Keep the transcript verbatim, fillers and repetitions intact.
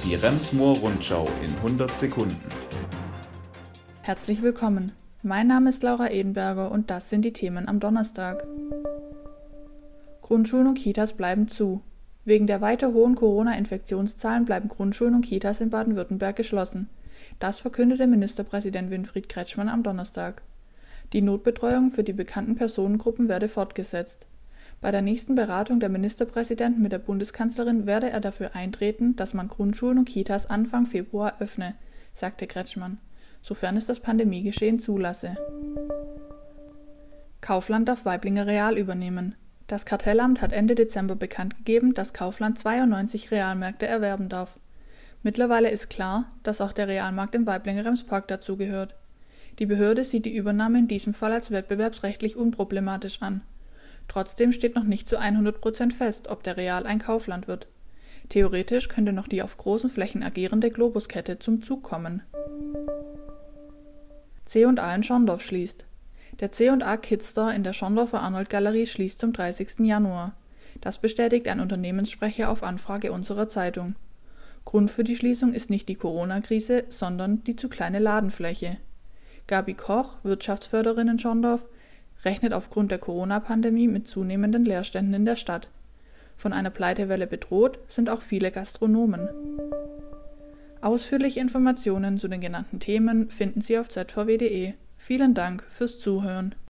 Die Rems-Murr-Rundschau in hundert Sekunden. Herzlich willkommen. Mein Name ist Laura Edenberger und das sind die Themen am Donnerstag. Grundschulen und Kitas bleiben zu. Wegen der weiter hohen Corona-Infektionszahlen bleiben Grundschulen und Kitas in Baden-Württemberg geschlossen. Das verkündete Ministerpräsident Winfried Kretschmann am Donnerstag. Die Notbetreuung für die bekannten Personengruppen werde fortgesetzt. Bei der nächsten Beratung der Ministerpräsident mit der Bundeskanzlerin werde er dafür eintreten, dass man Grundschulen und Kitas Anfang Februar öffne, sagte Kretschmann, sofern es das Pandemiegeschehen zulasse. Kaufland darf Waiblinger Real übernehmen. Das Kartellamt hat Ende Dezember bekannt gegeben, dass Kaufland zweiundneunzig Realmärkte erwerben darf. Mittlerweile ist klar, dass auch der Realmarkt im Waiblinger Remspark dazugehört. Die Behörde sieht die Übernahme in diesem Fall als wettbewerbsrechtlich unproblematisch an. Trotzdem steht noch nicht zu hundert Prozent fest, ob der Real ein Kaufland wird. Theoretisch könnte noch die auf großen Flächen agierende Globuskette zum Zug kommen. C und A in Schorndorf schließt. Der C und A Kids Store in der Schorndorfer Arnold-Galerie schließt zum dreißigsten Januar. Das bestätigt ein Unternehmenssprecher auf Anfrage unserer Zeitung. Grund für die Schließung ist nicht die Corona-Krise, sondern die zu kleine Ladenfläche. Gabi Koch, Wirtschaftsförderin in Schorndorf, rechnet aufgrund der Corona-Pandemie mit zunehmenden Leerständen in der Stadt. Von einer Pleitewelle bedroht sind auch viele Gastronomen. Ausführliche Informationen zu den genannten Themen finden Sie auf z v w punkt d e. Vielen Dank fürs Zuhören.